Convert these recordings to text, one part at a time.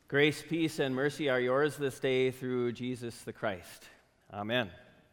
Grace, peace, and mercy are yours this day through Jesus the Christ. Amen.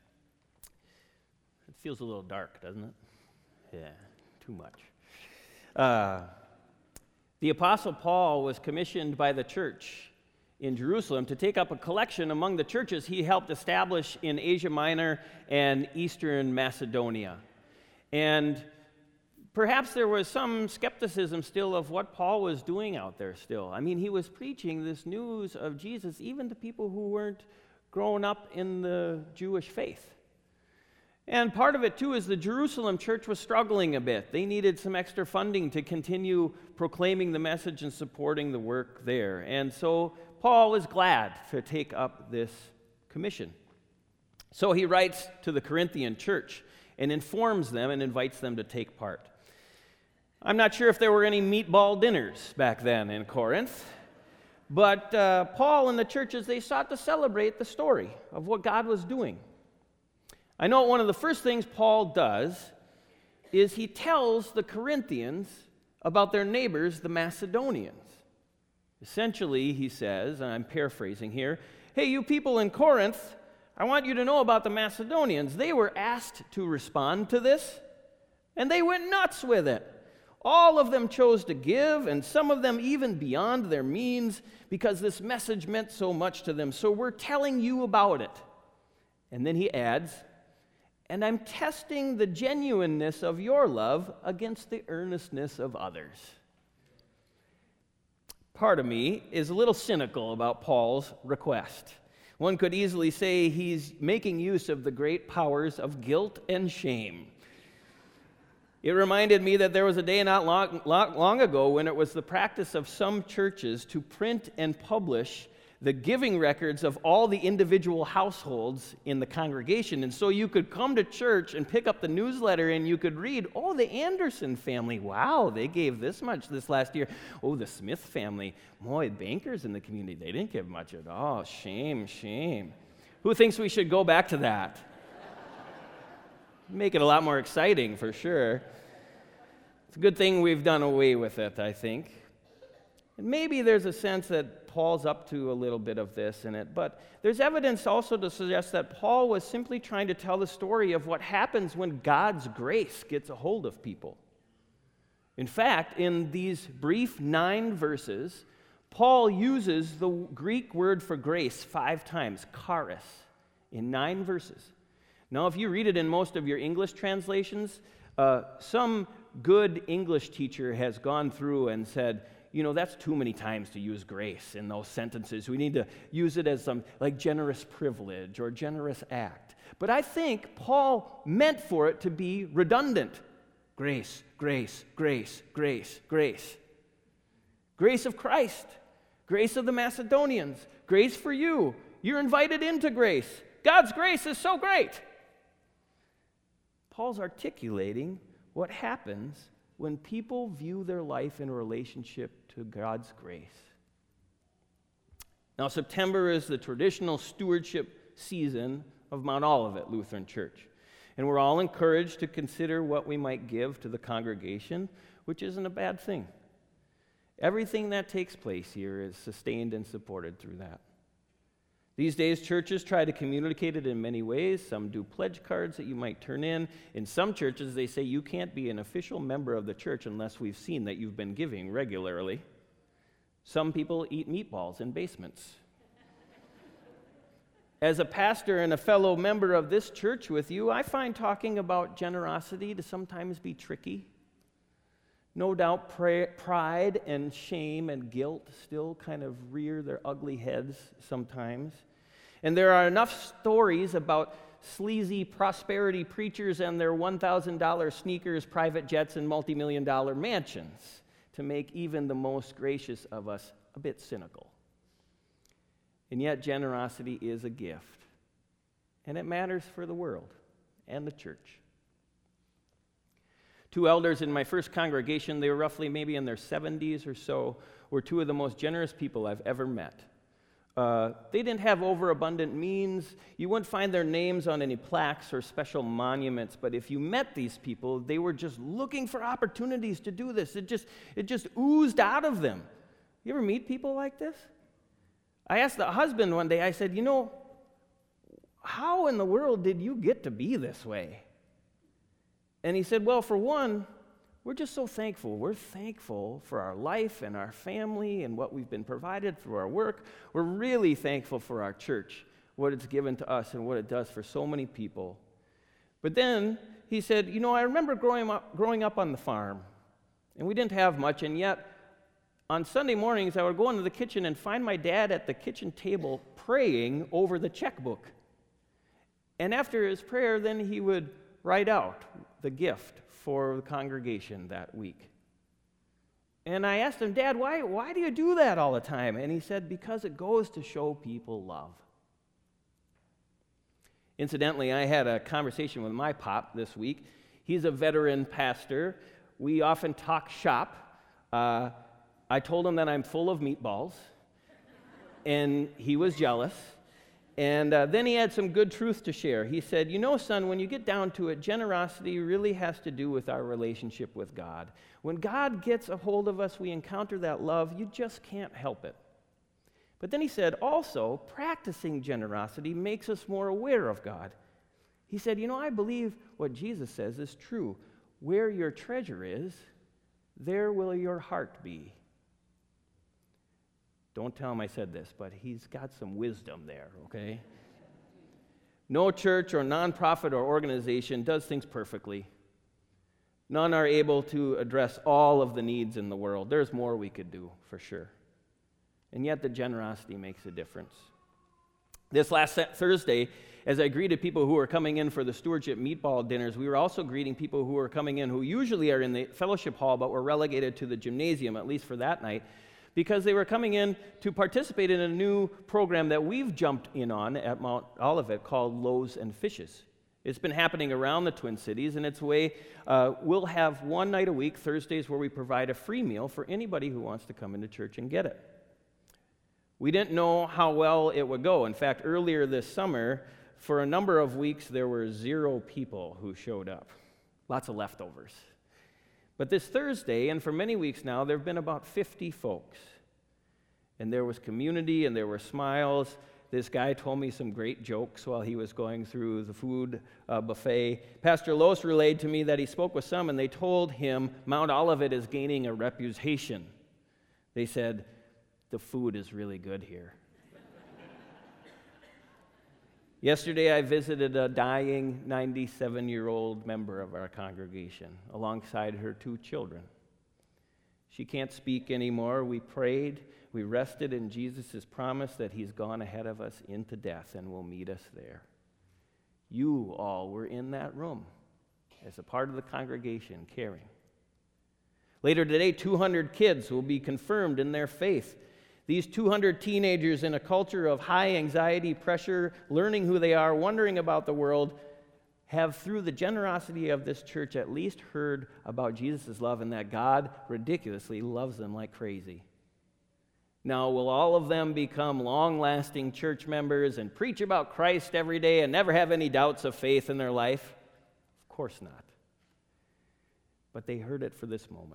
It feels a little dark, doesn't it? Yeah, too much. The Apostle Paul was commissioned by the church in Jerusalem to take up a collection among the churches he helped establish in Asia Minor and Eastern Macedonia. And perhaps there was some skepticism still of what Paul was doing out there still. I mean, he was preaching this news of Jesus even to people who weren't grown up in the Jewish faith. And part of it, too, is the Jerusalem church was struggling a bit. They needed some extra funding to continue proclaiming the message and supporting the work there. And so Paul was glad to take up this commission. So he writes to the Corinthian church and informs them and invites them to take part. I'm not sure if there were any meatball dinners back then in Corinth, but Paul and the churches, they sought to celebrate the story of what God was doing. I know one of the first things Paul does is he tells the Corinthians about their neighbors, the Macedonians. Essentially, he says, and I'm paraphrasing here, hey, you people in Corinth, I want you to know about the Macedonians. They were asked to respond to this, and they went nuts with it. All of them chose to give, and some of them even beyond their means, because this message meant so much to them. So we're telling you about it. And then he adds, and I'm testing the genuineness of your love against the earnestness of others. Part of me is a little cynical about Paul's request. One could easily say he's making use of the great powers of guilt and shame. It reminded me that there was a day not long ago when it was the practice of some churches to print and publish the giving records of all the individual households in the congregation. And so you could come to church and pick up the newsletter and you could read, oh, the Anderson family, wow, they gave this much this last year. Oh, the Smith family, boy, bankers in the community, they didn't give much at all. Shame, shame. Who thinks we should go back to that? Make it a lot more exciting, for sure. It's a good thing we've done away with it, I think. And maybe there's a sense that Paul's up to a little bit of this in it, but there's evidence also to suggest that Paul was simply trying to tell the story of what happens when God's grace gets a hold of people. In fact, in these brief 9 verses, Paul uses the Greek word for grace 5 times, charis, in 9 verses. Now, if you read it in most of your English translations, some good English teacher has gone through and said, you know, that's too many times to use grace in those sentences. We need to use it as some like generous privilege or generous act. But I think Paul meant for it to be redundant. Grace, grace, grace, grace, grace. Grace of Christ, grace of the Macedonians, grace for you. You're invited into grace. God's grace is so great. Paul's articulating what happens when people view their life in relationship to God's grace. Now, September is the traditional stewardship season of Mount Olivet Lutheran Church, and we're all encouraged to consider what we might give to the congregation, which isn't a bad thing. Everything that takes place here is sustained and supported through that. These days, churches try to communicate it in many ways. Some do pledge cards that you might turn in. In some churches, they say you can't be an official member of the church unless we've seen that you've been giving regularly. Some people eat meatballs in basements. As a pastor and a fellow member of this church with you, I find talking about generosity to sometimes be tricky. No doubt pride and shame and guilt still kind of rear their ugly heads sometimes. And there are enough stories about sleazy prosperity preachers and their $1,000 sneakers, private jets, and multi-million-dollar mansions to make even the most gracious of us a bit cynical. And yet generosity is a gift, and it matters for the world and the church. 2 elders in my first congregation, they were roughly maybe in their 70s or so, were 2 of the most generous people I've ever met. They didn't have overabundant means. You wouldn't find their names on any plaques or special monuments, but if you met these people, they were just looking for opportunities to do this. It just oozed out of them. You ever meet people like this? I asked the husband one day, I said, how in the world did you get to be this way? And he said, well, for one, we're just so thankful. We're thankful for our life and our family and what we've been provided through our work. We're really thankful for our church, what it's given to us and what it does for so many people. But then he said, I remember growing up on the farm, and we didn't have much, and yet on Sunday mornings I would go into the kitchen and find my dad at the kitchen table praying over the checkbook. And after his prayer, then he would write out the gift for the congregation that week. And I asked him, Dad, why do you do that all the time? And he said, because it goes to show people love. Incidentally, I had a conversation with my pop this week. He's a veteran pastor. We often talk shop. I told him that I'm full of meatballs, and he was jealous. And then he had some good truth to share. He said, son, when you get down to it, generosity really has to do with our relationship with God. When God gets a hold of us, we encounter that love. You just can't help it. But then he said, also, practicing generosity makes us more aware of God. He said, I believe what Jesus says is true. Where your treasure is, there will your heart be. Don't tell him I said this, but he's got some wisdom there, okay? No church or nonprofit or organization does things perfectly. None are able to address all of the needs in the world. There's more we could do, for sure. And yet the generosity makes a difference. This last Thursday, as I greeted people who were coming in for the stewardship meatball dinners, we were also greeting people who were coming in who usually are in the fellowship hall but were relegated to the gymnasium, at least for that night, because they were coming in to participate in a new program that we've jumped in on at Mount Olivet called Loaves and Fishes. It's been happening around the Twin Cities, and it's a way we'll have one night a week, Thursdays, where we provide a free meal for anybody who wants to come into church and get it. We didn't know how well it would go. In fact, earlier this summer, for a number of weeks, there were 0 people who showed up. Lots of leftovers. But this Thursday, and for many weeks now, there have been about 50 folks. And there was community, and there were smiles. This guy told me some great jokes while he was going through the food buffet. Pastor Los relayed to me that he spoke with some, and they told him Mount Olivet is gaining a reputation. They said, the food is really good here. Yesterday, I visited a dying 97-year-old member of our congregation alongside her 2 children. She can't speak anymore. We prayed. We rested in Jesus' promise that he's gone ahead of us into death and will meet us there. You all were in that room as a part of the congregation caring. Later today, 200 kids will be confirmed in their faith. These 200 teenagers in a culture of high anxiety, pressure, learning who they are, wondering about the world, have, through the generosity of this church, at least heard about Jesus' love and that God ridiculously loves them like crazy. Now, will all of them become long-lasting church members and preach about Christ every day and never have any doubts of faith in their life? Of course not. But they heard it for this moment.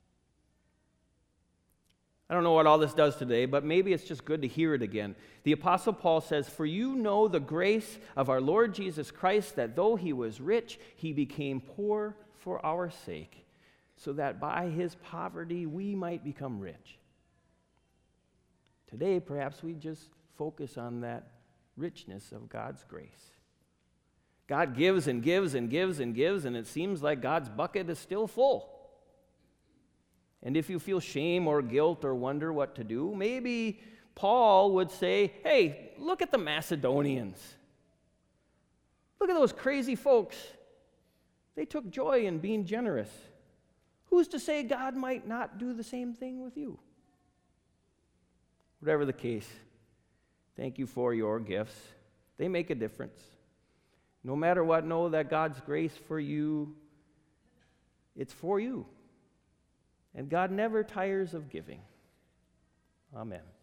I don't know what all this does today, but maybe it's just good to hear it again. The Apostle Paul says, "For you know the grace of our Lord Jesus Christ, that though he was rich, he became poor for our sake, so that by his poverty we might become rich." Today, perhaps we just focus on that richness of God's grace. God gives and gives and gives and gives, and it seems like God's bucket is still full. And if you feel shame or guilt or wonder what to do, maybe Paul would say, hey, look at the Macedonians. Look at those crazy folks. They took joy in being generous. Who's to say God might not do the same thing with you? Whatever the case, thank you for your gifts. They make a difference. No matter what, know that God's grace for you, it's for you. And God never tires of giving. Amen.